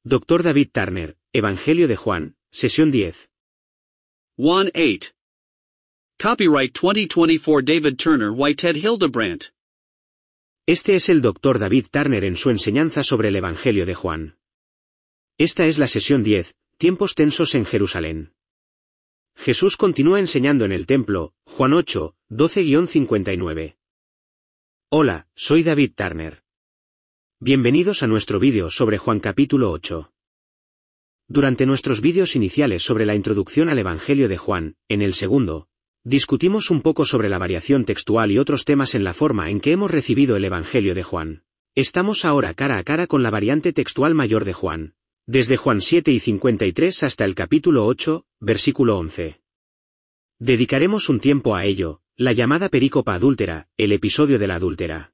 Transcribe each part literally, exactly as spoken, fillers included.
doctor David Turner, Evangelio de Juan, sesión diez. one eight. Copyright twenty twenty-four David Turner Whitehead Hildebrandt. Este es el doctor David Turner en su enseñanza sobre el Evangelio de Juan. Esta es la sesión diez, tiempos tensos en Jerusalén. Jesús continúa enseñando en el templo, Juan ocho, doce a cincuenta y nueve. Hola, soy David Turner. Bienvenidos a nuestro vídeo sobre Juan capítulo ocho. Durante nuestros vídeos iniciales sobre la introducción al Evangelio de Juan, en el segundo, discutimos un poco sobre la variación textual y otros temas en la forma en que hemos recibido el Evangelio de Juan. Estamos ahora cara a cara con la variante textual mayor de Juan, desde Juan siete y cincuenta y tres hasta el capítulo ocho, versículo once. Dedicaremos un tiempo a ello, la llamada perícopa adúltera, el episodio de la adúltera.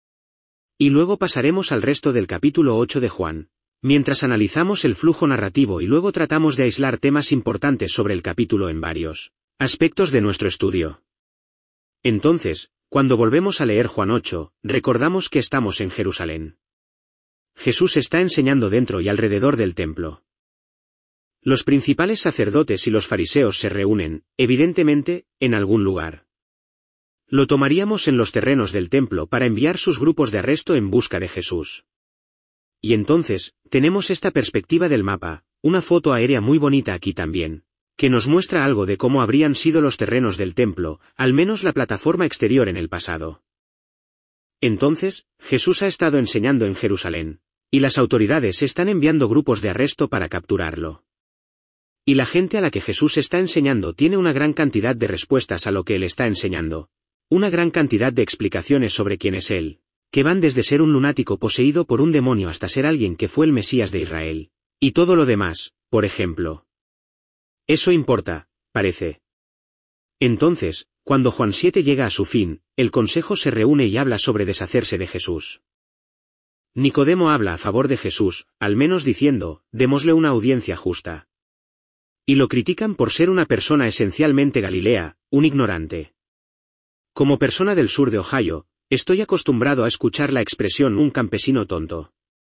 Y luego pasaremos al resto del capítulo ocho de Juan, mientras analizamos el flujo narrativo y luego tratamos de aislar temas importantes sobre el capítulo en varios aspectos de nuestro estudio. Entonces, cuando volvemos a leer Juan ocho, recordamos que estamos en Jerusalén. Jesús está enseñando dentro y alrededor del templo. Los principales sacerdotes y los fariseos se reúnen, evidentemente, en algún lugar. Lo tomaríamos en los terrenos del templo para enviar sus grupos de arresto en busca de Jesús. Y entonces, tenemos esta perspectiva del mapa, una foto aérea muy bonita aquí también, que nos muestra algo de cómo habrían sido los terrenos del templo, al menos la plataforma exterior en el pasado. Entonces, Jesús ha estado enseñando en Jerusalén, y las autoridades están enviando grupos de arresto para capturarlo. Y la gente a la que Jesús está enseñando tiene una gran cantidad de respuestas a lo que él está enseñando, una gran cantidad de explicaciones sobre quién es él, que van desde ser un lunático poseído por un demonio hasta ser alguien que fue el Mesías de Israel, y todo lo demás, por ejemplo. Eso importa, parece. Entonces, cuando Juan siete llega a su fin, el consejo se reúne y habla sobre deshacerse de Jesús. Nicodemo habla a favor de Jesús, al menos diciendo, démosle una audiencia justa. Y lo critican por ser una persona esencialmente galilea, un ignorante. Como persona del sur de Ohio, estoy acostumbrado a escuchar la expresión un campesino tonto.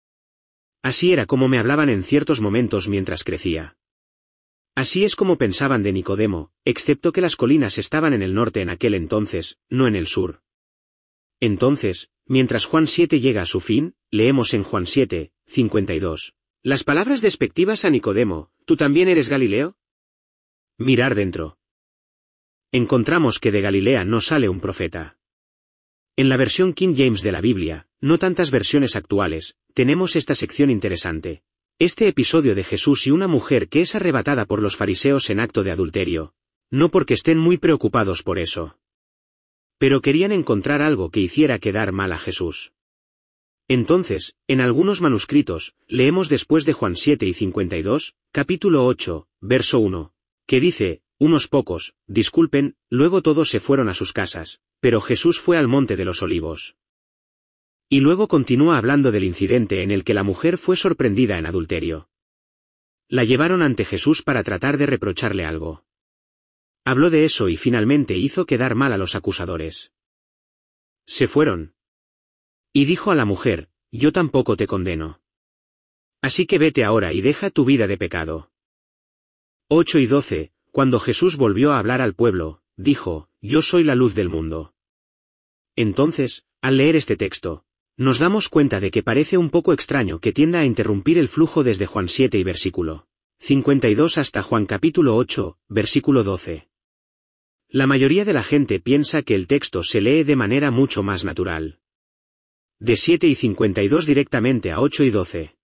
Así era como me hablaban en ciertos momentos mientras crecía. Así es como pensaban de Nicodemo, excepto que las colinas estaban en el norte en aquel entonces, no en el sur. Entonces, mientras Juan siete llega a su fin, leemos en Juan siete, cincuenta y dos. Las palabras despectivas a Nicodemo, ¿tú también eres Galileo? Mirar dentro. Encontramos que de Galilea no sale un profeta. En la versión King James de la Biblia, no tantas versiones actuales, tenemos esta sección interesante. Este episodio de Jesús y una mujer que es arrebatada por los fariseos en acto de adulterio. No porque estén muy preocupados por eso. Pero querían encontrar algo que hiciera quedar mal a Jesús. Entonces, en algunos manuscritos, leemos después de Juan siete y cincuenta y dos, capítulo ocho, verso uno, que dice, unos pocos, disculpen, luego todos se fueron a sus casas, pero Jesús fue al monte de los olivos. Y luego continúa hablando del incidente en el que la mujer fue sorprendida en adulterio. La llevaron ante Jesús para tratar de reprocharle algo. Habló de eso y finalmente hizo quedar mal a los acusadores. Se fueron. Y dijo a la mujer, yo tampoco te condeno. Así que vete ahora y deja tu vida de pecado. ocho y doce, cuando Jesús volvió a hablar al pueblo, dijo, yo soy la luz del mundo. Entonces, al leer este texto, nos damos cuenta de que parece un poco extraño que tienda a interrumpir el flujo desde Juan siete y versículo cincuenta y dos hasta Juan capítulo ocho, versículo doce. La mayoría de la gente piensa que el texto se lee de manera mucho más natural. De siete y cincuenta y dos directamente a ocho y doce.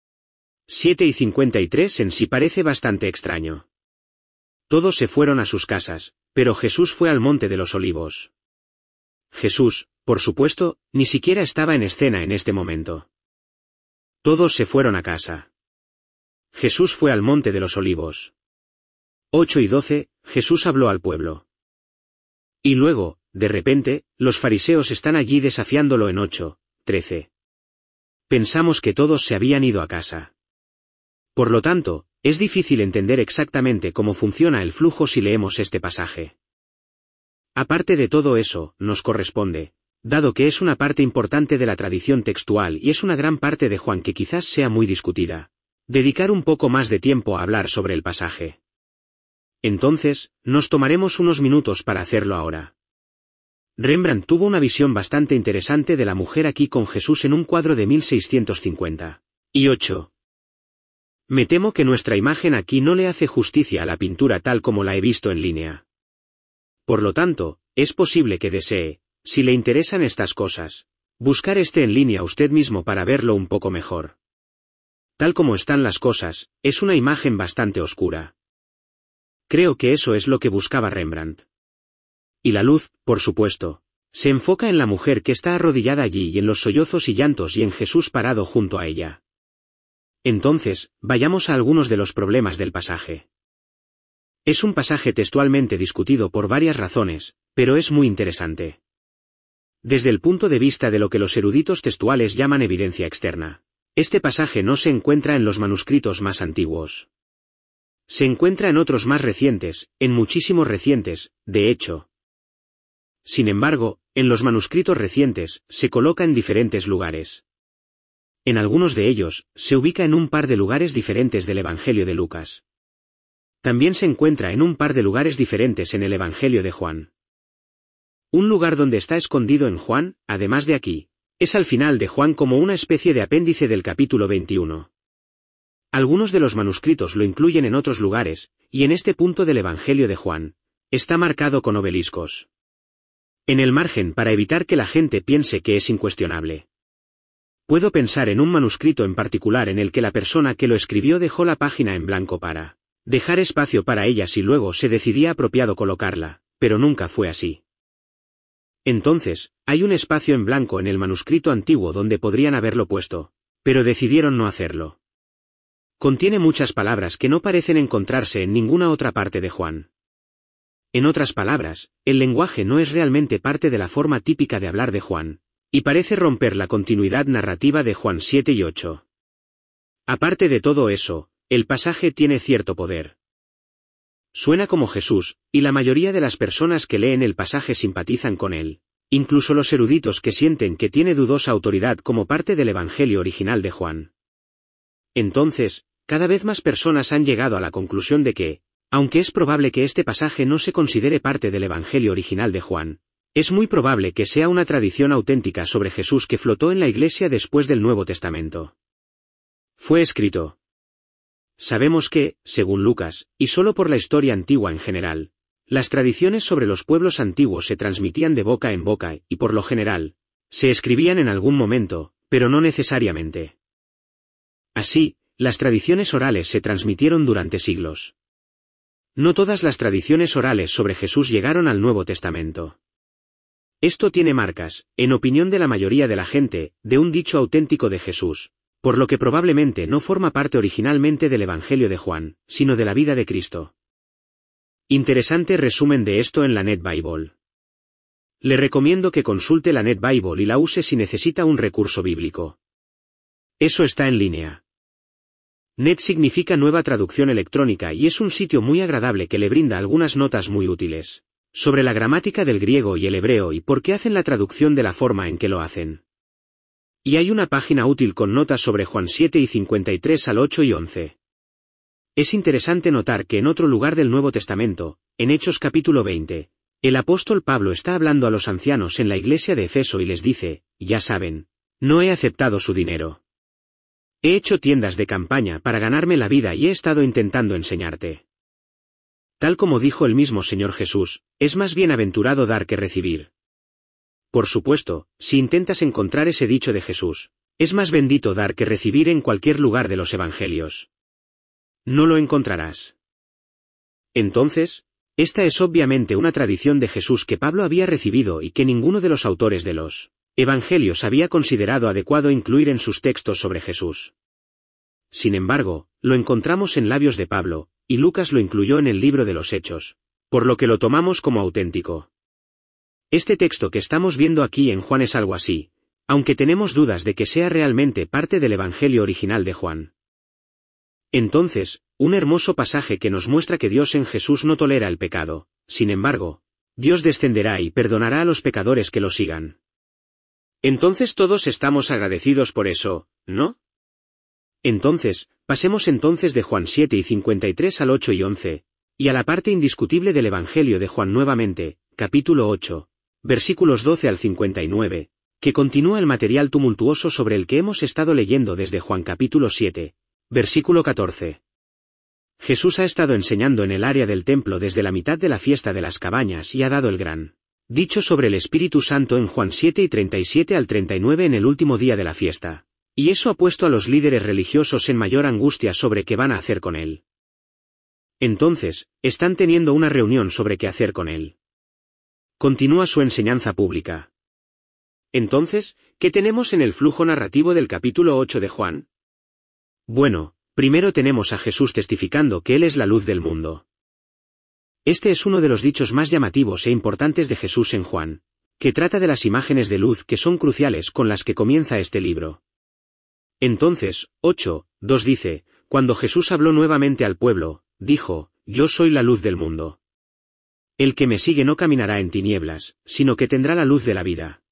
siete y cincuenta y tres en sí parece bastante extraño. Todos se fueron a sus casas, pero Jesús fue al monte de los olivos. Jesús, por supuesto, ni siquiera estaba en escena en este momento. Todos se fueron a casa. Jesús fue al monte de los olivos. ocho y doce, Jesús habló al pueblo. Y luego, de repente, los fariseos están allí desafiándolo en ocho, trece. Pensamos que todos se habían ido a casa. Por lo tanto, es difícil entender exactamente cómo funciona el flujo si leemos este pasaje. Aparte de todo eso, nos corresponde, dado que es una parte importante de la tradición textual y es una gran parte de Juan que quizás sea muy discutida, dedicar un poco más de tiempo a hablar sobre el pasaje. Entonces, nos tomaremos unos minutos para hacerlo ahora. Rembrandt tuvo una visión bastante interesante de la mujer aquí con Jesús en un cuadro de mil seiscientos cincuenta y ocho. Me temo que nuestra imagen aquí no le hace justicia a la pintura tal como la he visto en línea. Por lo tanto, es posible que desee, si le interesan estas cosas, buscar este en línea usted mismo para verlo un poco mejor. Tal como están las cosas, es una imagen bastante oscura. Creo que eso es lo que buscaba Rembrandt. Y la luz, por supuesto, se enfoca en la mujer que está arrodillada allí y en los sollozos y llantos y en Jesús parado junto a ella. Entonces, vayamos a algunos de los problemas del pasaje. Es un pasaje textualmente discutido por varias razones, pero es muy interesante. Desde el punto de vista de lo que los eruditos textuales llaman evidencia externa, este pasaje no se encuentra en los manuscritos más antiguos. Se encuentra en otros más recientes, en muchísimos recientes, de hecho. Sin embargo, en los manuscritos recientes, se coloca en diferentes lugares. En algunos de ellos, se ubica en un par de lugares diferentes del Evangelio de Lucas. También se encuentra en un par de lugares diferentes en el Evangelio de Juan. Un lugar donde está escondido en Juan, además de aquí, es al final de Juan como una especie de apéndice del capítulo veintiuno. Algunos de los manuscritos lo incluyen en otros lugares, y en este punto del Evangelio de Juan, está marcado con obeliscos. En el margen para evitar que la gente piense que es incuestionable. Puedo pensar en un manuscrito en particular en el que la persona que lo escribió dejó la página en blanco para dejar espacio para ella si luego se decidía apropiado colocarla, pero nunca fue así. Entonces, hay un espacio en blanco en el manuscrito antiguo donde podrían haberlo puesto, pero decidieron no hacerlo. Contiene muchas palabras que no parecen encontrarse en ninguna otra parte de Juan. En otras palabras, el lenguaje no es realmente parte de la forma típica de hablar de Juan, y parece romper la continuidad narrativa de Juan siete y ocho. Aparte de todo eso, el pasaje tiene cierto poder. Suena como Jesús, y la mayoría de las personas que leen el pasaje simpatizan con él, incluso los eruditos que sienten que tiene dudosa autoridad como parte del Evangelio original de Juan. Entonces, cada vez más personas han llegado a la conclusión de que, aunque es probable que este pasaje no se considere parte del Evangelio original de Juan, es muy probable que sea una tradición auténtica sobre Jesús que flotó en la Iglesia después del Nuevo Testamento. Fue escrito. Sabemos que, según Lucas, y solo por la historia antigua en general, las tradiciones sobre los pueblos antiguos se transmitían de boca en boca y, por lo general, se escribían en algún momento, pero no necesariamente. Así, las tradiciones orales se transmitieron durante siglos. No todas las tradiciones orales sobre Jesús llegaron al Nuevo Testamento. Esto tiene marcas, en opinión de la mayoría de la gente, de un dicho auténtico de Jesús, por lo que probablemente no forma parte originalmente del Evangelio de Juan, sino de la vida de Cristo. Interesante resumen de esto en la NetBible. Le recomiendo que consulte la NetBible y la use si necesita un recurso bíblico. Eso está en línea. Net significa nueva traducción electrónica y es un sitio muy agradable que le brinda algunas notas muy útiles sobre la gramática del griego y el hebreo y por qué hacen la traducción de la forma en que lo hacen. Y hay una página útil con notas sobre Juan siete y cincuenta y tres al ocho y once. Es interesante notar que en otro lugar del Nuevo Testamento, en Hechos capítulo veinte, el apóstol Pablo está hablando a los ancianos en la iglesia de Efeso y les dice, ya saben, no he aceptado su dinero. He hecho tiendas de campaña para ganarme la vida y he estado intentando enseñarte. Tal como dijo el mismo Señor Jesús, es más bienaventurado dar que recibir. Por supuesto, si intentas encontrar ese dicho de Jesús, es más bendito dar que recibir en cualquier lugar de los evangelios. No lo encontrarás. Entonces, esta es obviamente una tradición de Jesús que Pablo había recibido y que ninguno de los autores de los evangelios había considerado adecuado incluir en sus textos sobre Jesús. Sin embargo, lo encontramos en labios de Pablo, y Lucas lo incluyó en el libro de los Hechos, por lo que lo tomamos como auténtico. Este texto que estamos viendo aquí en Juan es algo así, aunque tenemos dudas de que sea realmente parte del Evangelio original de Juan. Entonces, un hermoso pasaje que nos muestra que Dios en Jesús no tolera el pecado, sin embargo, Dios descenderá y perdonará a los pecadores que lo sigan. Entonces todos estamos agradecidos por eso, ¿no? Entonces, Pasemos entonces de Juan siete y cincuenta y tres al ocho y once, y a la parte indiscutible del Evangelio de Juan nuevamente, capítulo ocho, versículos doce al cincuenta y nueve, que continúa el material tumultuoso sobre el que hemos estado leyendo desde Juan capítulo siete, versículo catorce. Jesús ha estado enseñando en el área del templo desde la mitad de la fiesta de las cabañas y ha dado el gran dicho sobre el Espíritu Santo en Juan siete y treinta y siete al treinta y nueve en el último día de la fiesta. Y eso ha puesto a los líderes religiosos en mayor angustia sobre qué van a hacer con él. Entonces, están teniendo una reunión sobre qué hacer con él. Continúa su enseñanza pública. Entonces, ¿qué tenemos en el flujo narrativo del capítulo ocho de Juan? Bueno, primero tenemos a Jesús testificando que Él es la luz del mundo. Este es uno de los dichos más llamativos e importantes de Jesús en Juan, que trata de las imágenes de luz que son cruciales con las que comienza este libro. Entonces, ocho, dos dice, cuando Jesús habló nuevamente al pueblo, dijo, yo soy la luz del mundo. El que me sigue no caminará en tinieblas, sino que tendrá la luz de la vida.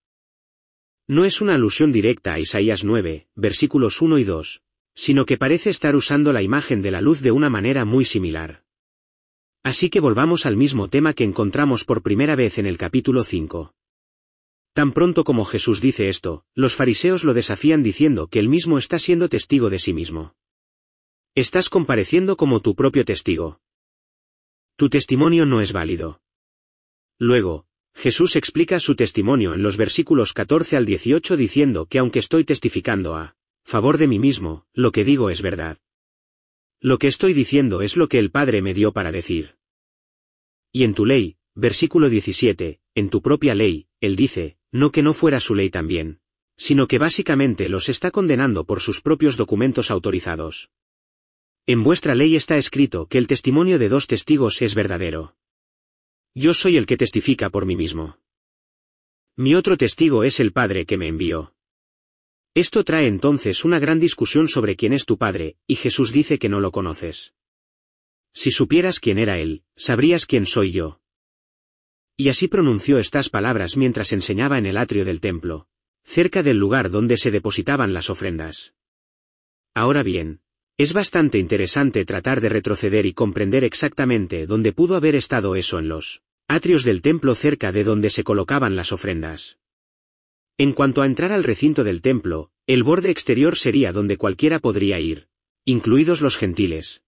No es una alusión directa a Isaías nueve, versículos uno y dos, sino que parece estar usando la imagen de la luz de una manera muy similar. Así que volvamos al mismo tema que encontramos por primera vez en el capítulo cinco. Tan pronto como Jesús dice esto, los fariseos lo desafían diciendo que él mismo está siendo testigo de sí mismo. Estás compareciendo como tu propio testigo. Tu testimonio no es válido. Luego, Jesús explica su testimonio en los versículos catorce al dieciocho diciendo que aunque estoy testificando a favor de mí mismo, lo que digo es verdad. Lo que estoy diciendo es lo que el Padre me dio para decir. Y en tu ley, versículo diecisiete, en tu propia ley, él dice, no que no fuera su ley también, sino que básicamente los está condenando por sus propios documentos autorizados. En vuestra ley está escrito que el testimonio de dos testigos es verdadero. Yo soy el que testifica por mí mismo. Mi otro testigo es el Padre que me envió. Esto trae entonces una gran discusión sobre quién es tu Padre, y Jesús dice que no lo conoces. Si supieras quién era Él, sabrías quién soy yo. Y así pronunció estas palabras mientras enseñaba en el atrio del templo, cerca del lugar donde se depositaban las ofrendas. Ahora bien, es bastante interesante tratar de retroceder y comprender exactamente dónde pudo haber estado eso en los atrios del templo cerca de donde se colocaban las ofrendas. En cuanto a entrar al recinto del templo, el borde exterior sería donde cualquiera podría ir, incluidos los gentiles.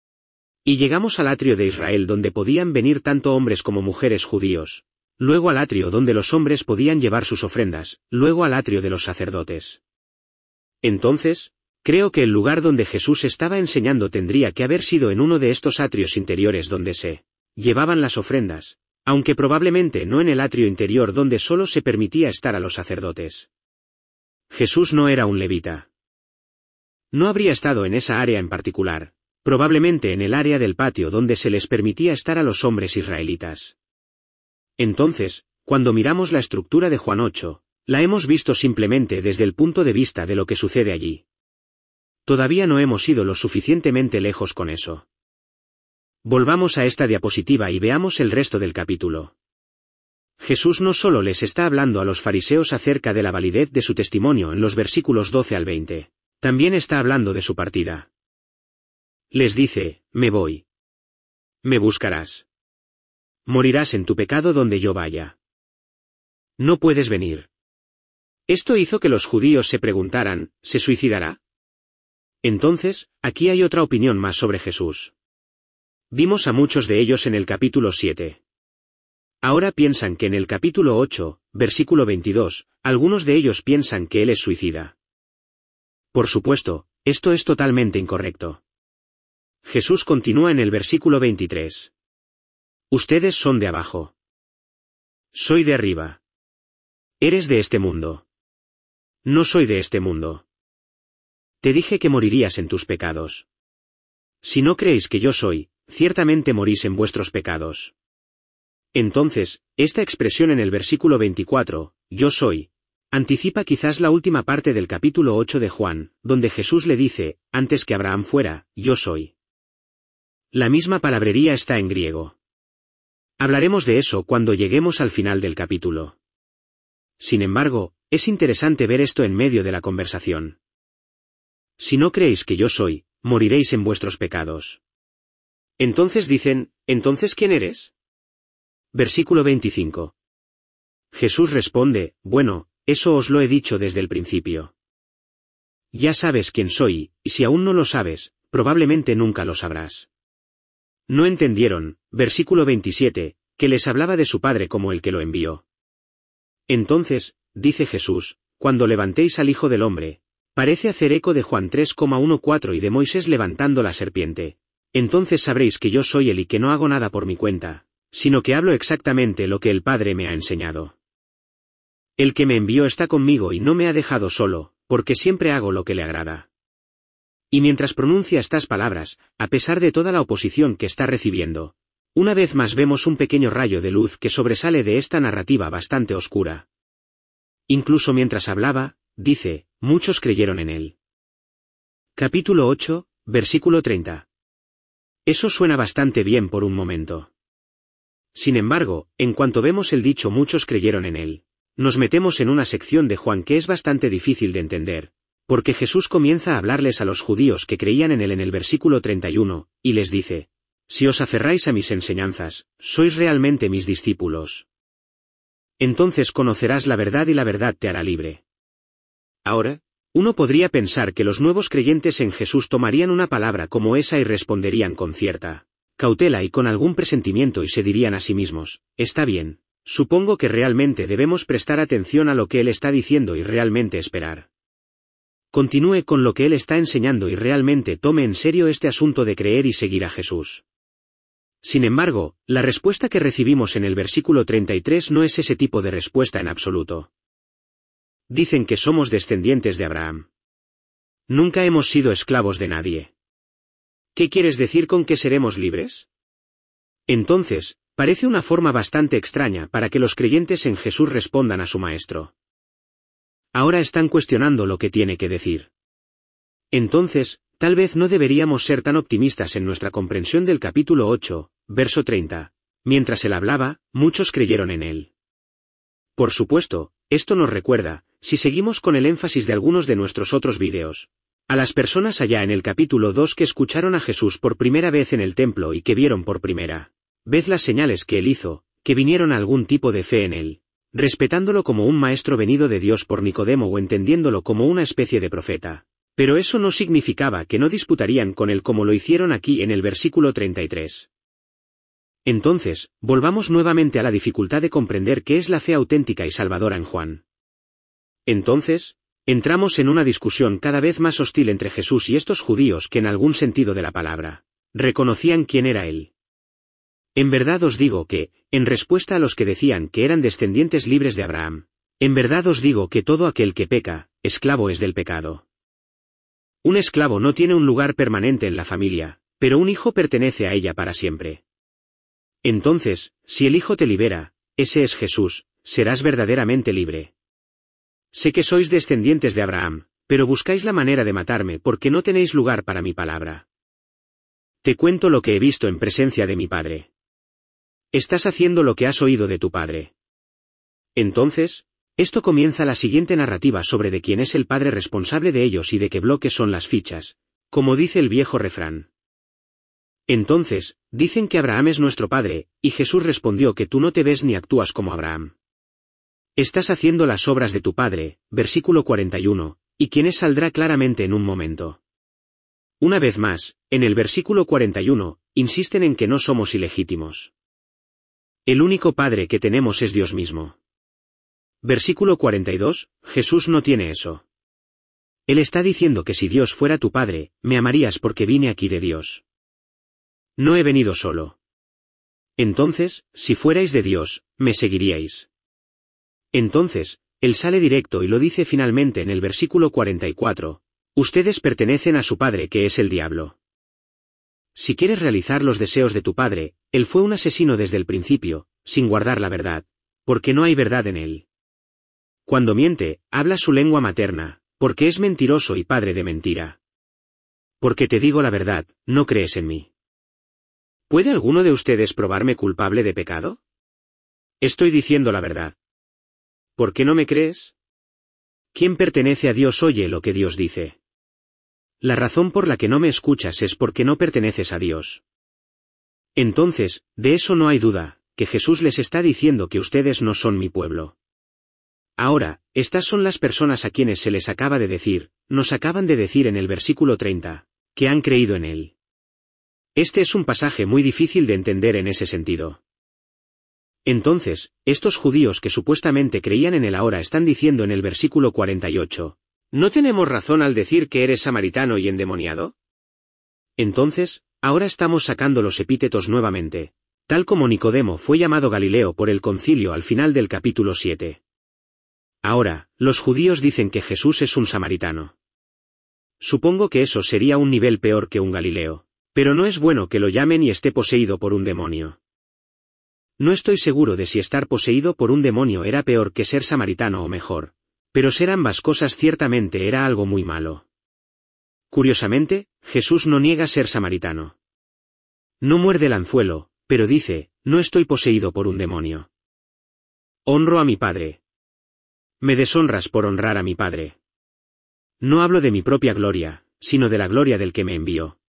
Y llegamos al atrio de Israel donde podían venir tanto hombres como mujeres judíos, luego al atrio donde los hombres podían llevar sus ofrendas, luego al atrio de los sacerdotes. Entonces, creo que el lugar donde Jesús estaba enseñando tendría que haber sido en uno de estos atrios interiores donde se llevaban las ofrendas, aunque probablemente no en el atrio interior donde solo se permitía estar a los sacerdotes. Jesús no era un levita. No habría estado en esa área en particular, probablemente en el área del patio donde se les permitía estar a los hombres israelitas. Entonces, cuando miramos la estructura de Juan ocho, la hemos visto simplemente desde el punto de vista de lo que sucede allí. Todavía no hemos ido lo suficientemente lejos con eso. Volvamos a esta diapositiva y veamos el resto del capítulo. Jesús no solo les está hablando a los fariseos acerca de la validez de su testimonio en los versículos doce al veinte, también está hablando de su partida. Les dice, me voy. Me buscarás. Morirás en tu pecado donde yo vaya. No puedes venir. Esto hizo que los judíos se preguntaran, ¿se suicidará? Entonces, aquí hay otra opinión más sobre Jesús. Vimos a muchos de ellos en el capítulo siete. Ahora piensan que en el capítulo ocho, versículo veintidós, algunos de ellos piensan que él es suicida. Por supuesto, esto es totalmente incorrecto. Jesús continúa en el versículo veintitrés. Ustedes son de abajo. Soy de arriba. Eres de este mundo. No soy de este mundo. Te dije que morirías en tus pecados. Si no creéis que yo soy, ciertamente morís en vuestros pecados. Entonces, esta expresión en el versículo veinticuatro, yo soy, anticipa quizás la última parte del capítulo ocho de Juan, donde Jesús le dice, antes que Abraham fuera, yo soy. La misma palabrería está en griego. Hablaremos de eso cuando lleguemos al final del capítulo. Sin embargo, es interesante ver esto en medio de la conversación. Si no creéis que yo soy, moriréis en vuestros pecados. Entonces dicen, ¿entonces quién eres? Versículo veinticinco. Jesús responde, bueno, eso os lo he dicho desde el principio. Ya sabes quién soy, y si aún no lo sabes, probablemente nunca lo sabrás. No entendieron, versículo veintisiete, que les hablaba de su Padre como el que lo envió. Entonces, dice Jesús, cuando levantéis al Hijo del Hombre, parece hacer eco de Juan tres catorce y de Moisés levantando la serpiente. Entonces sabréis que yo soy él y que no hago nada por mi cuenta, sino que hablo exactamente lo que el Padre me ha enseñado. El que me envió está conmigo y no me ha dejado solo, porque siempre hago lo que le agrada. Y mientras pronuncia estas palabras, a pesar de toda la oposición que está recibiendo, una vez más vemos un pequeño rayo de luz que sobresale de esta narrativa bastante oscura. Incluso mientras hablaba, dice, muchos creyeron en él. Capítulo ocho, versículo treinta. Eso suena bastante bien por un momento. Sin embargo, en cuanto vemos el dicho muchos creyeron en él, nos metemos en una sección de Juan que es bastante difícil de entender, porque Jesús comienza a hablarles a los judíos que creían en él en el versículo treinta y uno, y les dice, si os aferráis a mis enseñanzas, sois realmente mis discípulos. Entonces conocerás la verdad y la verdad te hará libre. Ahora, uno podría pensar que los nuevos creyentes en Jesús tomarían una palabra como esa y responderían con cierta cautela y con algún presentimiento y se dirían a sí mismos, está bien, supongo que realmente debemos prestar atención a lo que él está diciendo y realmente esperar. Continúe con lo que él está enseñando y realmente tome en serio este asunto de creer y seguir a Jesús. Sin embargo, la respuesta que recibimos en el versículo treinta y tres no es ese tipo de respuesta en absoluto. Dicen que somos descendientes de Abraham. Nunca hemos sido esclavos de nadie. ¿Qué quieres decir con que seremos libres? Entonces, parece una forma bastante extraña para que los creyentes en Jesús respondan a su Maestro. Ahora están cuestionando lo que tiene que decir. Entonces, tal vez no deberíamos ser tan optimistas en nuestra comprensión del capítulo ocho, verso treinta. Mientras él hablaba, muchos creyeron en él. Por supuesto, esto nos recuerda, si seguimos con el énfasis de algunos de nuestros otros vídeos, a las personas allá en el capítulo dos que escucharon a Jesús por primera vez en el templo y que vieron por primera vez las señales que él hizo, que vinieron a algún tipo de fe en él, respetándolo como un maestro venido de Dios por Nicodemo o entendiéndolo como una especie de profeta. Pero eso no significaba que no disputarían con él como lo hicieron aquí en el versículo treinta y tres. Entonces, volvamos nuevamente a la dificultad de comprender qué es la fe auténtica y salvadora en Juan. Entonces, entramos en una discusión cada vez más hostil entre Jesús y estos judíos que en algún sentido de la palabra, reconocían quién era él. En verdad os digo que, en respuesta a los que decían que eran descendientes libres de Abraham, en verdad os digo que todo aquel que peca, esclavo es del pecado. Un esclavo no tiene un lugar permanente en la familia, pero un hijo pertenece a ella para siempre. Entonces, si el Hijo te libera, ese es Jesús, serás verdaderamente libre. Sé que sois descendientes de Abraham, pero buscáis la manera de matarme porque no tenéis lugar para mi palabra. Te cuento lo que he visto en presencia de mi Padre. Estás haciendo lo que has oído de tu Padre. Entonces, esto comienza la siguiente narrativa sobre de quién es el Padre responsable de ellos y de qué bloque son las fichas, como dice el viejo refrán. Entonces, dicen que Abraham es nuestro Padre, y Jesús respondió que tú no te ves ni actúas como Abraham. Estás haciendo las obras de tu Padre, versículo cuarenta y uno, y quienes saldrá claramente en un momento. Una vez más, en el versículo cuarenta y uno, insisten en que no somos ilegítimos. El único Padre que tenemos es Dios mismo. Versículo cuarenta y dos, Jesús no tiene eso. Él está diciendo que si Dios fuera tu Padre, me amarías porque vine aquí de Dios. No he venido solo. Entonces, si fuerais de Dios, me seguiríais. Entonces, él sale directo y lo dice finalmente en el versículo cuarenta y cuatro, ustedes pertenecen a su padre que es el diablo. Si quieres realizar los deseos de tu padre, él fue un asesino desde el principio, sin guardar la verdad, porque no hay verdad en él. Cuando miente, habla su lengua materna, porque es mentiroso y padre de mentira. Porque te digo la verdad, no crees en mí. ¿Puede alguno de ustedes probarme culpable de pecado? Estoy diciendo la verdad. ¿Por qué no me crees? ¿Quién pertenece a Dios oye lo que Dios dice? La razón por la que no me escuchas es porque no perteneces a Dios. Entonces, de eso no hay duda, que Jesús les está diciendo que ustedes no son mi pueblo. Ahora, estas son las personas a quienes se les acaba de decir, nos acaban de decir en el versículo treinta, que han creído en él. Este es un pasaje muy difícil de entender en ese sentido. Entonces, estos judíos que supuestamente creían en él ahora están diciendo en el versículo cuarenta y ocho, ¿no tenemos razón al decir que eres samaritano y endemoniado? Entonces, ahora estamos sacando los epítetos nuevamente, tal como Nicodemo fue llamado Galileo por el concilio al final del capítulo siete. Ahora, los judíos dicen que Jesús es un samaritano. Supongo que eso sería un nivel peor que un Galileo, pero no es bueno que lo llamen y esté poseído por un demonio. No estoy seguro de si estar poseído por un demonio era peor que ser samaritano o mejor, pero ser ambas cosas ciertamente era algo muy malo. Curiosamente, Jesús no niega ser samaritano. No muerde el anzuelo, pero dice, no estoy poseído por un demonio. Honro a mi Padre. Me deshonras por honrar a mi Padre. No hablo de mi propia gloria, sino de la gloria del que me envió.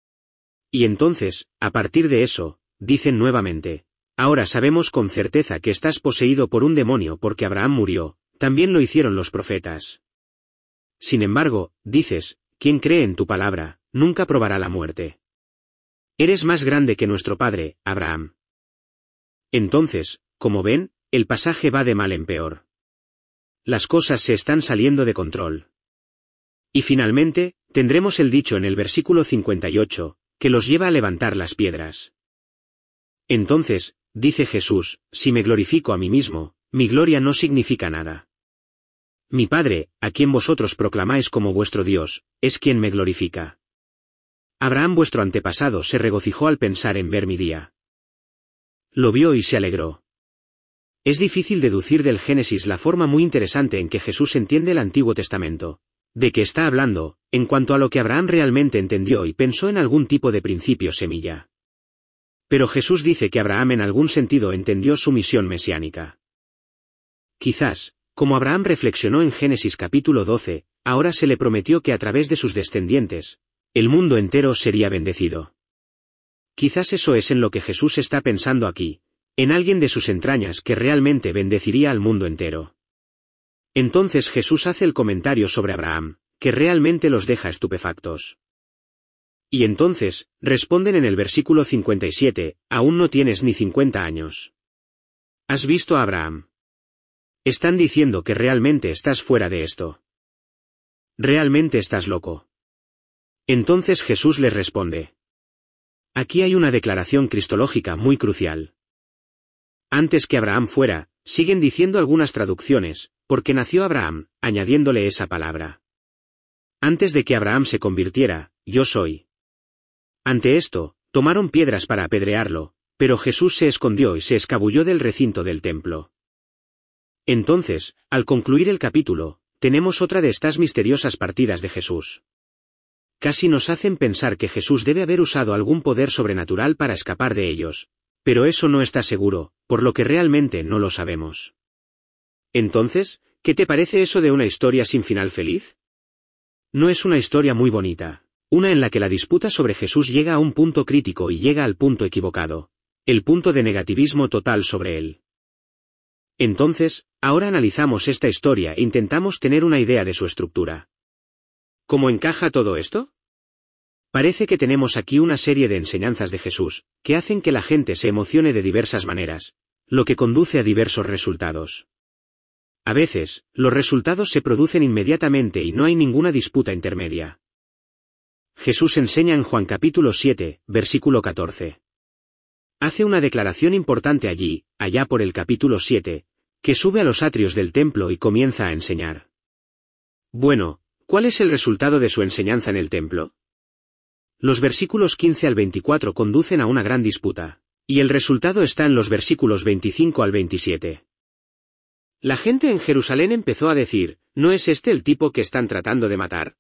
Y entonces, a partir de eso, dicen nuevamente, ahora sabemos con certeza que estás poseído por un demonio porque Abraham murió, también lo hicieron los profetas. Sin embargo, dices, quien cree en tu palabra, nunca probará la muerte. Eres más grande que nuestro padre, Abraham. Entonces, como ven, el pasaje va de mal en peor. Las cosas se están saliendo de control. Y finalmente, tendremos el dicho en el versículo cincuenta y ocho, que los lleva a levantar las piedras. Entonces, dice Jesús, si me glorifico a mí mismo, mi gloria no significa nada. Mi Padre, a quien vosotros proclamáis como vuestro Dios, es quien me glorifica. Abraham vuestro antepasado se regocijó al pensar en ver mi día. Lo vio y se alegró. Es difícil deducir del Génesis la forma muy interesante en que Jesús entiende el Antiguo Testamento, de que está hablando, en cuanto a lo que Abraham realmente entendió y pensó en algún tipo de principio semilla. Pero Jesús dice que Abraham en algún sentido entendió su misión mesiánica. Quizás, como Abraham reflexionó en Génesis capítulo doce, ahora se le prometió que a través de sus descendientes, el mundo entero sería bendecido. Quizás eso es en lo que Jesús está pensando aquí, en alguien de sus entrañas que realmente bendeciría al mundo entero. Entonces Jesús hace el comentario sobre Abraham, que realmente los deja estupefactos. Y entonces, responden en el versículo cincuenta y siete, aún no tienes ni cincuenta años. ¿Has visto a Abraham? Están diciendo que realmente estás fuera de esto. Realmente estás loco. Entonces Jesús les responde. Aquí hay una declaración cristológica muy crucial. Antes que Abraham fuera, siguen diciendo algunas traducciones, porque nació Abraham, añadiéndole esa palabra. Antes de que Abraham se convirtiera, yo soy. Ante esto, tomaron piedras para apedrearlo, pero Jesús se escondió y se escabulló del recinto del templo. Entonces, al concluir el capítulo, tenemos otra de estas misteriosas partidas de Jesús. Casi nos hacen pensar que Jesús debe haber usado algún poder sobrenatural para escapar de ellos, pero eso no está seguro, por lo que realmente no lo sabemos. Entonces, ¿qué te parece eso de una historia sin final feliz? No es una historia muy bonita, una en la que la disputa sobre Jesús llega a un punto crítico y llega al punto equivocado, el punto de negativismo total sobre él. Entonces, ahora analizamos esta historia e intentamos tener una idea de su estructura. ¿Cómo encaja todo esto? Parece que tenemos aquí una serie de enseñanzas de Jesús, que hacen que la gente se emocione de diversas maneras, lo que conduce a diversos resultados. A veces, los resultados se producen inmediatamente y no hay ninguna disputa intermedia. Jesús enseña en Juan capítulo siete, versículo catorce. Hace una declaración importante allí, allá por el capítulo siete, que sube a los atrios del templo y comienza a enseñar. Bueno, ¿cuál es el resultado de su enseñanza en el templo? Los versículos quince al veinticuatro conducen a una gran disputa, y el resultado está en los versículos veinticinco al veintisiete. La gente en Jerusalén empezó a decir, ¿no es este el tipo que están tratando de matar?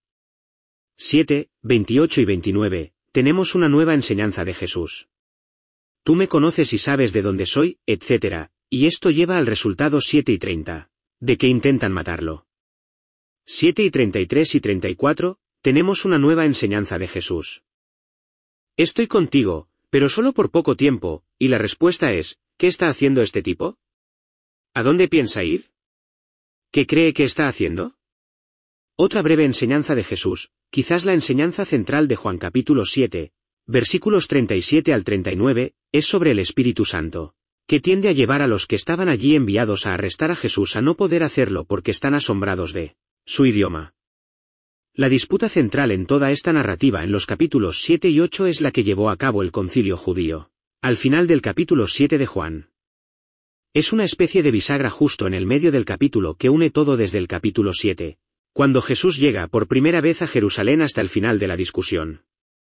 siete, veintiocho y veintinueve, tenemos una nueva enseñanza de Jesús. Tú me conoces y sabes de dónde soy, etcétera, y esto lleva al resultado siete y treinta, de que intentan matarlo. siete y treinta y tres y treinta y cuatro, tenemos una nueva enseñanza de Jesús. Estoy contigo, pero solo por poco tiempo, y la respuesta es, ¿qué está haciendo este tipo? ¿A dónde piensa ir? ¿Qué cree que está haciendo? Otra breve enseñanza de Jesús, quizás la enseñanza central de Juan capítulo siete, versículos treinta y siete al treinta y nueve, es sobre el Espíritu Santo, que tiende a llevar a los que estaban allí enviados a arrestar a Jesús a no poder hacerlo porque están asombrados de su idioma. La disputa central en toda esta narrativa en los capítulos siete y ocho es la que llevó a cabo el concilio judío, al final del capítulo siete de Juan. Es una especie de bisagra justo en el medio del capítulo que une todo desde el capítulo siete, cuando Jesús llega por primera vez a Jerusalén hasta el final de la discusión.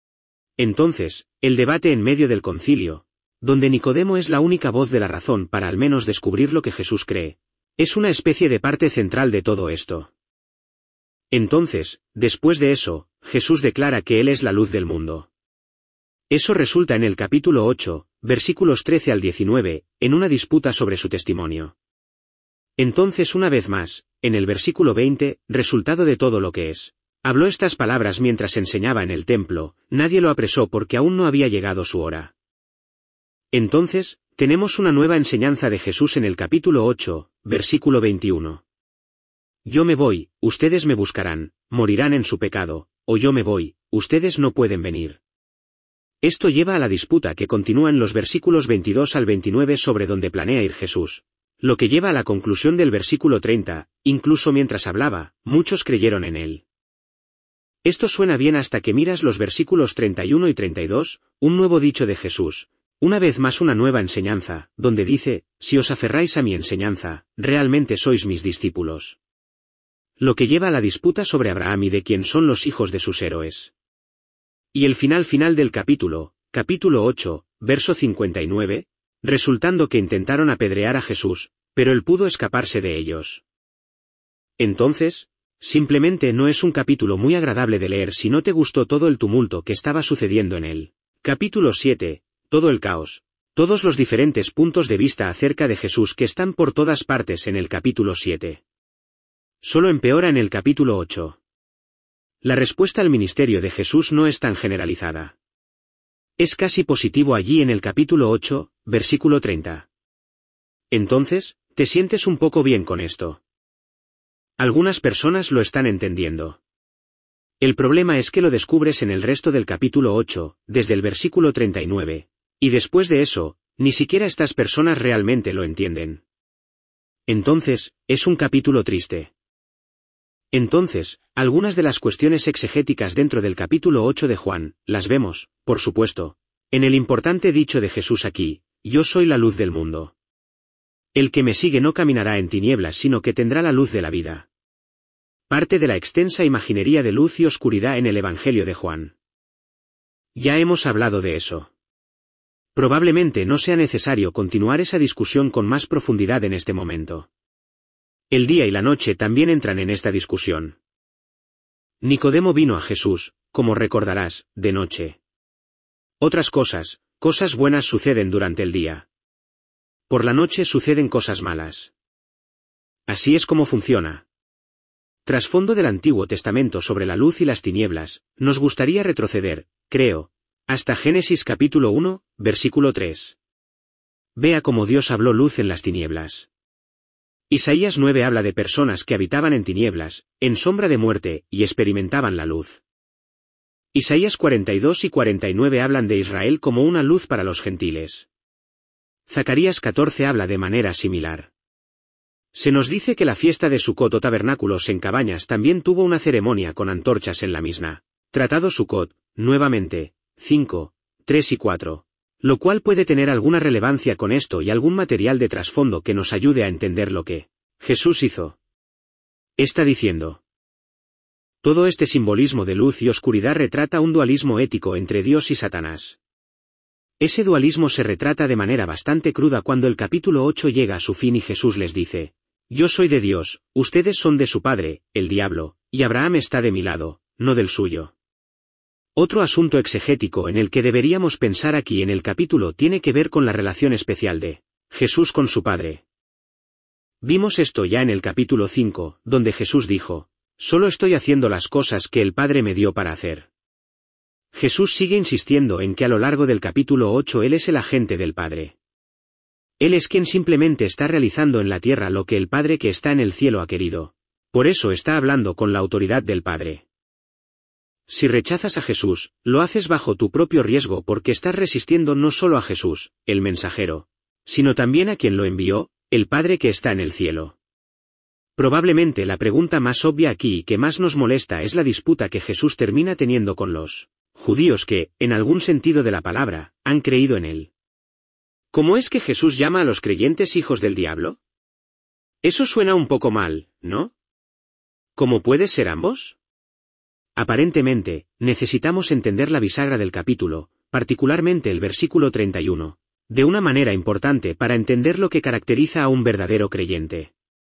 Entonces, el debate en medio del concilio, donde Nicodemo es la única voz de la razón para al menos descubrir lo que Jesús cree, es una especie de parte central de todo esto. Entonces, después de eso, Jesús declara que Él es la luz del mundo. Eso resulta en el capítulo ocho, versículos trece al diecinueve, en una disputa sobre su testimonio. Entonces una vez más, en el versículo veinte, resultado de todo lo que es, habló estas palabras mientras enseñaba en el templo, nadie lo apresó porque aún no había llegado su hora. Entonces, tenemos una nueva enseñanza de Jesús en el capítulo ocho, versículo veintiuno. Yo me voy, ustedes me buscarán, morirán en su pecado, o yo me voy, ustedes no pueden venir. Esto lleva a la disputa que continúa en los versículos veintidós al veintinueve sobre dónde planea ir Jesús, lo que lleva a la conclusión del versículo treinta, incluso mientras hablaba, muchos creyeron en él. Esto suena bien hasta que miras los versículos treinta y uno y treinta y dos, un nuevo dicho de Jesús, una vez más una nueva enseñanza, donde dice, si os aferráis a mi enseñanza, realmente sois mis discípulos. Lo que lleva a la disputa sobre Abraham y de quién son los hijos de sus héroes. Y el final final del capítulo, capítulo ocho, verso cincuenta y nueve, resultando que intentaron apedrear a Jesús, pero él pudo escaparse de ellos. Entonces, simplemente no es un capítulo muy agradable de leer si no te gustó todo el tumulto que estaba sucediendo en él. Capítulo siete, todo el caos, todos los diferentes puntos de vista acerca de Jesús que están por todas partes en el capítulo siete. Solo empeora en el capítulo ocho. La respuesta al ministerio de Jesús no es tan generalizada. Es casi positivo allí en el capítulo ocho, versículo treinta. Entonces, te sientes un poco bien con esto. Algunas personas lo están entendiendo. El problema es que lo descubres en el resto del capítulo ocho, desde el versículo treinta y nueve, y después de eso, ni siquiera estas personas realmente lo entienden. Entonces, es un capítulo triste. Entonces, algunas de las cuestiones exegéticas dentro del capítulo ocho de Juan, las vemos, por supuesto, en el importante dicho de Jesús aquí, yo soy la luz del mundo. El que me sigue no caminará en tinieblas sino que tendrá la luz de la vida. Parte de la extensa imaginería de luz y oscuridad en el Evangelio de Juan. Ya hemos hablado de eso. Probablemente no sea necesario continuar esa discusión con más profundidad en este momento. El día y la noche también entran en esta discusión. Nicodemo vino a Jesús, como recordarás, de noche. Otras cosas, cosas buenas suceden durante el día. Por la noche suceden cosas malas. Así es como funciona. Trasfondo del Antiguo Testamento sobre la luz y las tinieblas, nos gustaría retroceder, creo, hasta Génesis capítulo uno, versículo tres. Vea cómo Dios habló luz en las tinieblas. Isaías nueve habla de personas que habitaban en tinieblas, en sombra de muerte, y experimentaban la luz. Isaías cuarenta y dos y cuarenta y nueve hablan de Israel como una luz para los gentiles. Zacarías catorce habla de manera similar. Se nos dice que la fiesta de Sucot o tabernáculos en cabañas también tuvo una ceremonia con antorchas en la misma. Tratado Sucot, nuevamente, cinco, tres y cuatro. Lo cual puede tener alguna relevancia con esto y algún material de trasfondo que nos ayude a entender lo que Jesús hizo. Está diciendo. Todo este simbolismo de luz y oscuridad retrata un dualismo ético entre Dios y Satanás. Ese dualismo se retrata de manera bastante cruda cuando el capítulo ocho llega a su fin y Jesús les dice, yo soy de Dios, ustedes son de su padre, el diablo, y Abraham está de mi lado, no del suyo. Otro asunto exegético en el que deberíamos pensar aquí en el capítulo tiene que ver con la relación especial de Jesús con su Padre. Vimos esto ya en el capítulo cinco, donde Jesús dijo, Solo estoy haciendo las cosas que el Padre me dio para hacer. Jesús sigue insistiendo en que a lo largo del capítulo ocho Él es el agente del Padre. Él es quien simplemente está realizando en la tierra lo que el Padre que está en el cielo ha querido. Por eso está hablando con la autoridad del Padre. Si rechazas a Jesús, lo haces bajo tu propio riesgo porque estás resistiendo no solo a Jesús, el mensajero, sino también a quien lo envió, el Padre que está en el cielo. Probablemente la pregunta más obvia aquí y que más nos molesta es la disputa que Jesús termina teniendo con los judíos que, en algún sentido de la palabra, han creído en él. ¿Cómo es que Jesús llama a los creyentes hijos del diablo? Eso suena un poco mal, ¿no? ¿Cómo puede ser ambos? Aparentemente, necesitamos entender la bisagra del capítulo, particularmente el versículo treinta y uno, de una manera importante para entender lo que caracteriza a un verdadero creyente.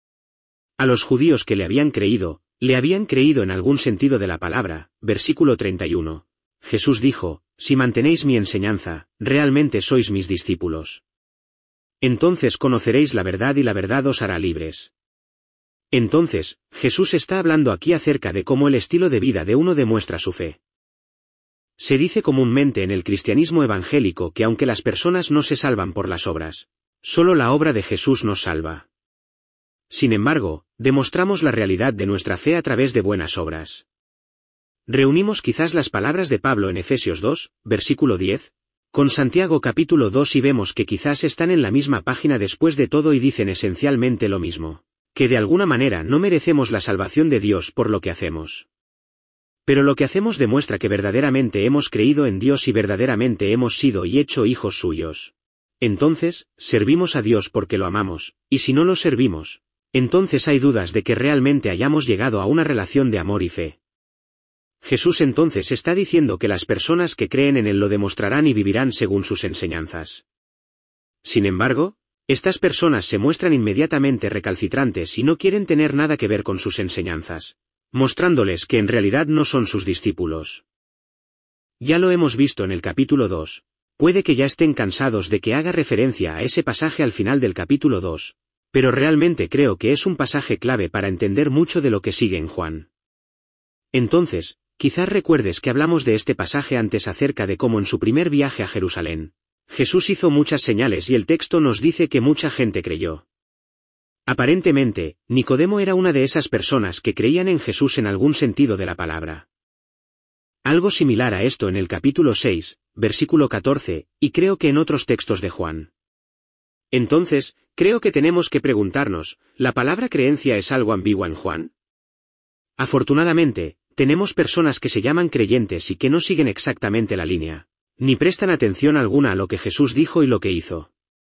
A los judíos que le habían creído, le habían creído en algún sentido de la palabra, versículo treinta y uno. Jesús dijo, si mantenéis mi enseñanza, realmente sois mis discípulos. Entonces conoceréis la verdad y la verdad os hará libres. Entonces, Jesús está hablando aquí acerca de cómo el estilo de vida de uno demuestra su fe. Se dice comúnmente en el cristianismo evangélico que aunque las personas no se salvan por las obras, solo la obra de Jesús nos salva. Sin embargo, demostramos la realidad de nuestra fe a través de buenas obras. Reunimos quizás las palabras de Pablo en Efesios dos, versículo diez, con Santiago capítulo dos y vemos que quizás están en la misma página después de todo y dicen esencialmente lo mismo, que de alguna manera no merecemos la salvación de Dios por lo que hacemos. Pero lo que hacemos demuestra que verdaderamente hemos creído en Dios y verdaderamente hemos sido y hecho hijos suyos. Entonces, servimos a Dios porque lo amamos, y si no lo servimos, entonces hay dudas de que realmente hayamos llegado a una relación de amor y fe. Jesús entonces está diciendo que las personas que creen en Él lo demostrarán y vivirán según sus enseñanzas. Sin embargo, estas personas se muestran inmediatamente recalcitrantes y no quieren tener nada que ver con sus enseñanzas, mostrándoles que en realidad no son sus discípulos. Ya lo hemos visto en el capítulo dos, puede que ya estén cansados de que haga referencia a ese pasaje al final del capítulo dos, pero realmente creo que es un pasaje clave para entender mucho de lo que sigue en Juan. Entonces, quizás recuerdes que hablamos de este pasaje antes acerca de cómo en su primer viaje a Jerusalén, Jesús hizo muchas señales y el texto nos dice que mucha gente creyó. Aparentemente, Nicodemo era una de esas personas que creían en Jesús en algún sentido de la palabra. Algo similar a esto en el capítulo seis, versículo catorce, y creo que en otros textos de Juan. Entonces, creo que tenemos que preguntarnos, ¿la palabra creencia es algo ambigua en Juan? Afortunadamente, tenemos personas que se llaman creyentes y que no siguen exactamente la línea, ni prestan atención alguna a lo que Jesús dijo y lo que hizo.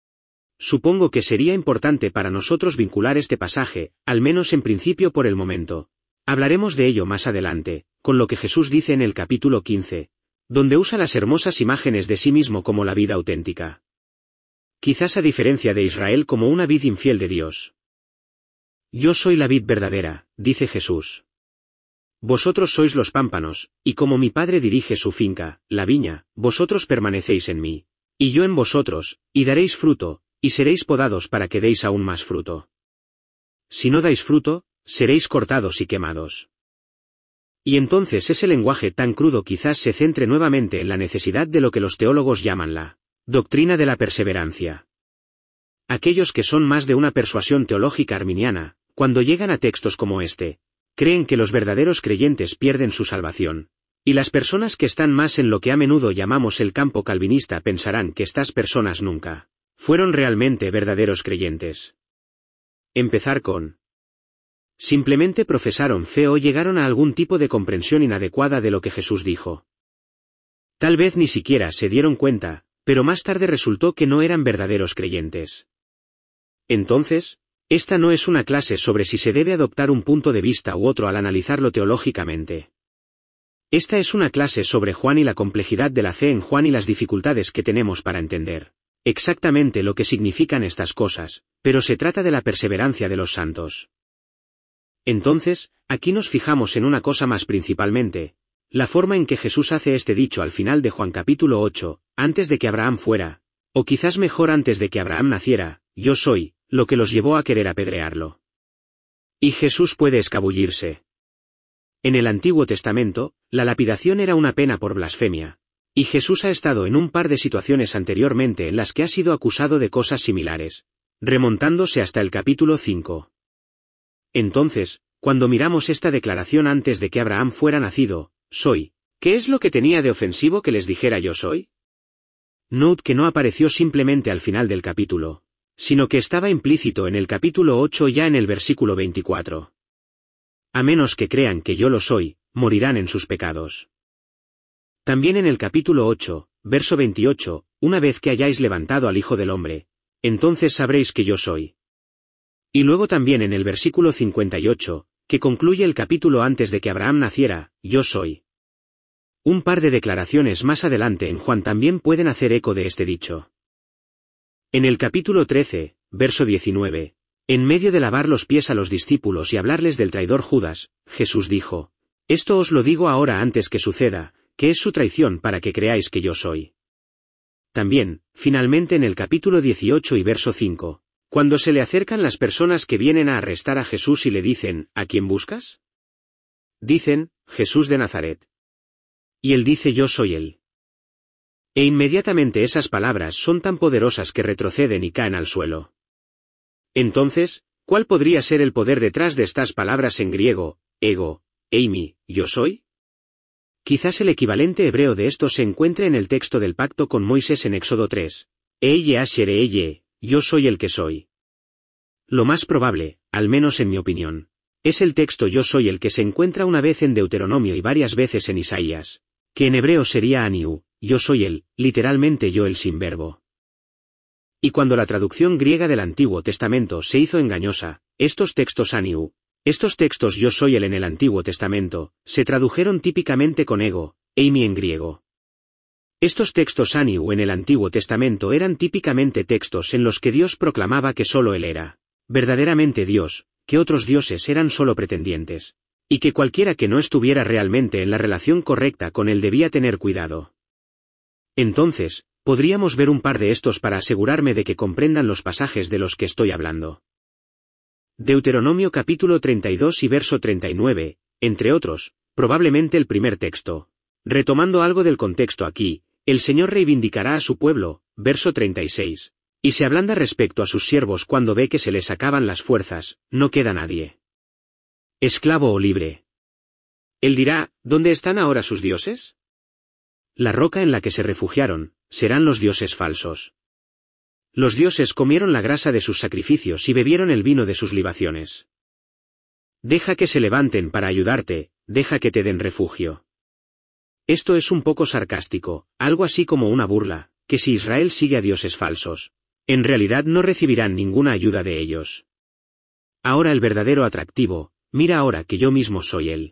Supongo que sería importante para nosotros vincular este pasaje, al menos en principio por el momento. Hablaremos de ello más adelante, con lo que Jesús dice en el capítulo quince, donde usa las hermosas imágenes de sí mismo como la vida auténtica. Quizás a diferencia de Israel como una vid infiel de Dios. Yo soy la vid verdadera, dice Jesús. Vosotros sois los pámpanos, y como mi Padre dirige su finca, la viña, vosotros permanecéis en mí, y yo en vosotros, y daréis fruto, y seréis podados para que deis aún más fruto. Si no dais fruto, seréis cortados y quemados. Y entonces ese lenguaje tan crudo quizás se centre nuevamente en la necesidad de lo que los teólogos llaman la doctrina de la perseverancia. Aquellos que son más de una persuasión teológica arminiana, cuando llegan a textos como este, creen que los verdaderos creyentes pierden su salvación, y las personas que están más en lo que a menudo llamamos el campo calvinista pensarán que estas personas nunca fueron realmente verdaderos creyentes. Empezar con simplemente profesaron fe o llegaron a algún tipo de comprensión inadecuada de lo que Jesús dijo. Tal vez ni siquiera se dieron cuenta, pero más tarde resultó que no eran verdaderos creyentes. Entonces, esta no es una clase sobre si se debe adoptar un punto de vista u otro al analizarlo teológicamente. Esta es una clase sobre Juan y la complejidad de la fe en Juan y las dificultades que tenemos para entender exactamente lo que significan estas cosas, pero se trata de la perseverancia de los santos. Entonces, aquí nos fijamos en una cosa más principalmente, la forma en que Jesús hace este dicho al final de Juan capítulo ocho, antes de que Abraham fuera, o quizás mejor antes de que Abraham naciera, yo soy, lo que los llevó a querer apedrearlo. Y Jesús puede escabullirse. En el Antiguo Testamento, la lapidación era una pena por blasfemia. Y Jesús ha estado en un par de situaciones anteriormente en las que ha sido acusado de cosas similares, remontándose hasta el capítulo cinco. Entonces, cuando miramos esta declaración antes de que Abraham fuera nacido, soy, ¿qué es lo que tenía de ofensivo que les dijera yo soy? Note que no apareció simplemente al final del capítulo, sino que estaba implícito en el capítulo ocho ya en el versículo veinticuatro. A menos que crean que yo lo soy, morirán en sus pecados. También en el capítulo ocho, verso veintiocho, una vez que hayáis levantado al Hijo del Hombre, entonces sabréis que yo soy. Y luego también en el versículo cincuenta y ocho, que concluye el capítulo antes de que Abraham naciera, yo soy. Un par de declaraciones más adelante en Juan también pueden hacer eco de este dicho. En el capítulo trece, verso diecinueve, en medio de lavar los pies a los discípulos y hablarles del traidor Judas, Jesús dijo, esto os lo digo ahora antes que suceda, que es su traición para que creáis que yo soy. También, finalmente en el capítulo dieciocho y verso cinco, cuando se le acercan las personas que vienen a arrestar a Jesús y le dicen, ¿a quién buscas? Dicen, Jesús de Nazaret. Y él dice yo soy él. E inmediatamente esas palabras son tan poderosas que retroceden y caen al suelo. Entonces, ¿cuál podría ser el poder detrás de estas palabras en griego, ego, eimi, yo soy? Quizás el equivalente hebreo de esto se encuentre en el texto del pacto con Moisés en Éxodo tres. Eye ashere eye, yo soy el que soy. Lo más probable, al menos en mi opinión, es el texto yo soy el que se encuentra una vez en Deuteronomio y varias veces en Isaías, que en hebreo sería aniu, yo soy el, literalmente yo el sin verbo. Y cuando la traducción griega del Antiguo Testamento se hizo engañosa, estos textos aniu, estos textos yo soy el en el Antiguo Testamento, se tradujeron típicamente con ego, eimi en griego. Estos textos aniu en el Antiguo Testamento eran típicamente textos en los que Dios proclamaba que solo Él era verdaderamente Dios, que otros dioses eran solo pretendientes, y que cualquiera que no estuviera realmente en la relación correcta con Él debía tener cuidado. Entonces, podríamos ver un par de estos para asegurarme de que comprendan los pasajes de los que estoy hablando. Deuteronomio capítulo treinta y dos y verso treinta y nueve, entre otros, probablemente el primer texto. Retomando algo del contexto aquí, el Señor reivindicará a su pueblo, verso treinta y seis, y se ablanda respecto a sus siervos cuando ve que se les acaban las fuerzas, no queda nadie. Esclavo o libre. Él dirá, ¿dónde están ahora sus dioses? La roca en la que se refugiaron, serán los dioses falsos. Los dioses comieron la grasa de sus sacrificios y bebieron el vino de sus libaciones. Deja que se levanten para ayudarte, deja que te den refugio. Esto es un poco sarcástico, algo así como una burla, que si Israel sigue a dioses falsos, en realidad no recibirán ninguna ayuda de ellos. Ahora el verdadero atractivo, mira ahora que yo mismo soy él.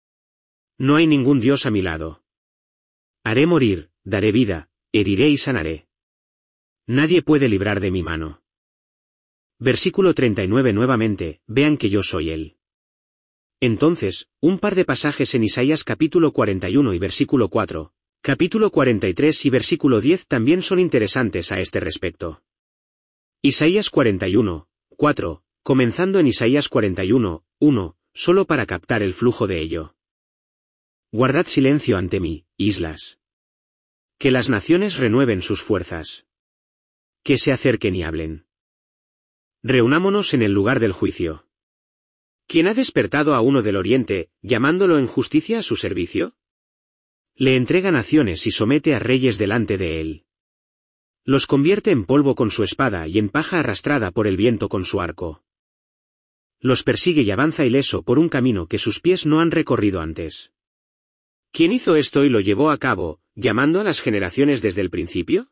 No hay ningún dios a mi lado. Haré morir, daré vida, heriré y sanaré. Nadie puede librar de mi mano. Versículo treinta y nueve nuevamente, vean que yo soy él. Entonces, un par de pasajes en Isaías capítulo cuarenta y uno y versículo cuatro, capítulo cuarenta y tres y versículo diez también son interesantes a este respecto. Isaías cuarenta y uno, cuatro, comenzando en Isaías cuarenta y uno, uno, solo para captar el flujo de ello. Guardad silencio ante mí, islas. Que las naciones renueven sus fuerzas. Que se acerquen y hablen. Reunámonos en el lugar del juicio. ¿Quién ha despertado a uno del oriente, llamándolo en justicia a su servicio? Le entrega naciones y somete a reyes delante de él. Los convierte en polvo con su espada y en paja arrastrada por el viento con su arco. Los persigue y avanza ileso por un camino que sus pies no han recorrido antes. ¿Quién hizo esto y lo llevó a cabo, llamando a las generaciones desde el principio?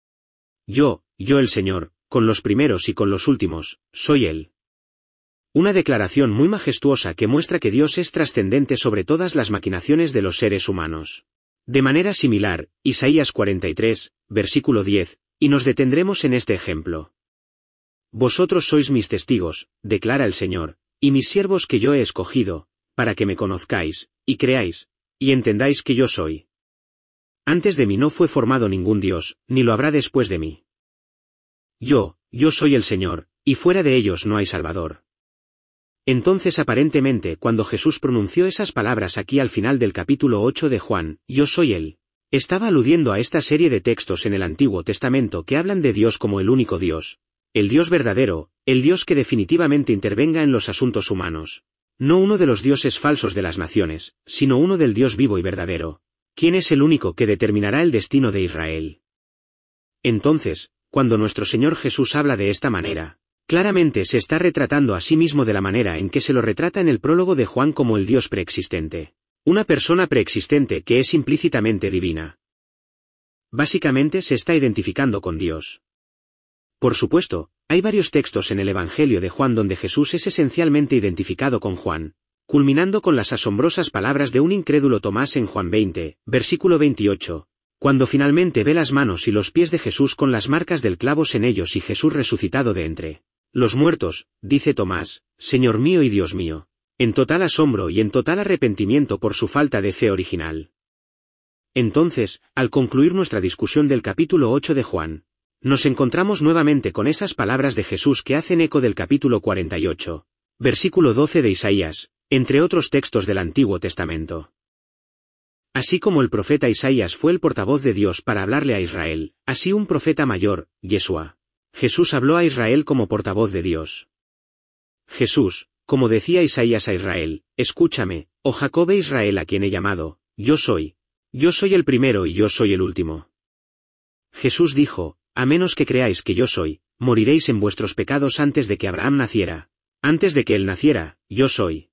Yo, yo el Señor, con los primeros y con los últimos, soy Él. Una declaración muy majestuosa que muestra que Dios es trascendente sobre todas las maquinaciones de los seres humanos. De manera similar, Isaías cuarenta y tres, versículo diez, y nos detendremos en este ejemplo. Vosotros sois mis testigos, declara el Señor, y mis siervos que yo he escogido, para que me conozcáis, y creáis, y entendáis que yo soy. Antes de mí no fue formado ningún Dios, ni lo habrá después de mí. Yo, yo soy el Señor, y fuera de ellos no hay Salvador. Entonces aparentemente cuando Jesús pronunció esas palabras aquí al final del capítulo ocho de Juan, yo soy Él, estaba aludiendo a esta serie de textos en el Antiguo Testamento que hablan de Dios como el único Dios, el Dios verdadero, el Dios que definitivamente intervenga en los asuntos humanos. No uno de los dioses falsos de las naciones, sino uno del Dios vivo y verdadero, quien es el único que determinará el destino de Israel. Entonces, cuando nuestro Señor Jesús habla de esta manera, claramente se está retratando a sí mismo de la manera en que se lo retrata en el prólogo de Juan como el Dios preexistente, una persona preexistente que es implícitamente divina. Básicamente se está identificando con Dios. Por supuesto, hay varios textos en el Evangelio de Juan donde Jesús es esencialmente identificado con Juan, culminando con las asombrosas palabras de un incrédulo Tomás en Juan veinte, versículo veintiocho, cuando finalmente ve las manos y los pies de Jesús con las marcas del clavos en ellos y Jesús resucitado de entre los muertos, dice Tomás, Señor mío y Dios mío, en total asombro y en total arrepentimiento por su falta de fe original. Entonces, al concluir nuestra discusión del capítulo ocho de Juan, nos encontramos nuevamente con esas palabras de Jesús que hacen eco del capítulo cuarenta y ocho, versículo doce de Isaías, entre otros textos del Antiguo Testamento. Así como el profeta Isaías fue el portavoz de Dios para hablarle a Israel, así un profeta mayor, Yeshua, Jesús habló a Israel como portavoz de Dios. Jesús, como decía Isaías a Israel, escúchame, oh Jacob e Israel a quien he llamado, yo soy, yo soy el primero y yo soy el último. Jesús dijo, a menos que creáis que yo soy, moriréis en vuestros pecados antes de que Abraham naciera, antes de que él naciera, yo soy.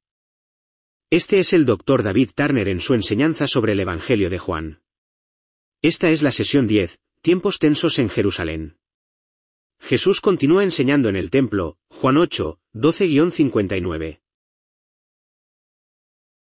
Este es el doctor David Turner en su enseñanza sobre el Evangelio de Juan. Esta es la sesión diez, tiempos tensos en Jerusalén. Jesús continúa enseñando en el templo, Juan ocho, doce a cincuenta y nueve.